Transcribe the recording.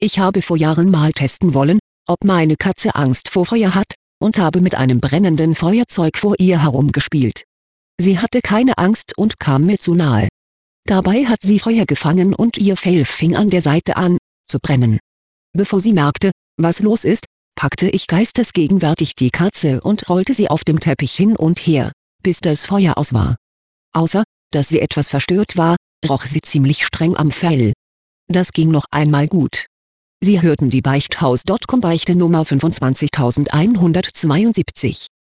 Ich habe vor Jahren mal testen wollen, ob meine Katze Angst vor Feuer hat, und habe mit einem brennenden Feuerzeug vor ihr herumgespielt. Sie hatte keine Angst und kam mir zu nahe. Dabei hat sie Feuer gefangen und ihr Fell fing an der Seite an zu brennen. Bevor sie merkte, was los ist, packte ich geistesgegenwärtig die Katze und rollte sie auf dem Teppich hin und her, bis das Feuer aus war. Außer, dass sie etwas verstört war, roch sie ziemlich streng am Fell. Das ging noch einmal gut. Sie hörten die Beichthaus.com Beichte Nummer 25172.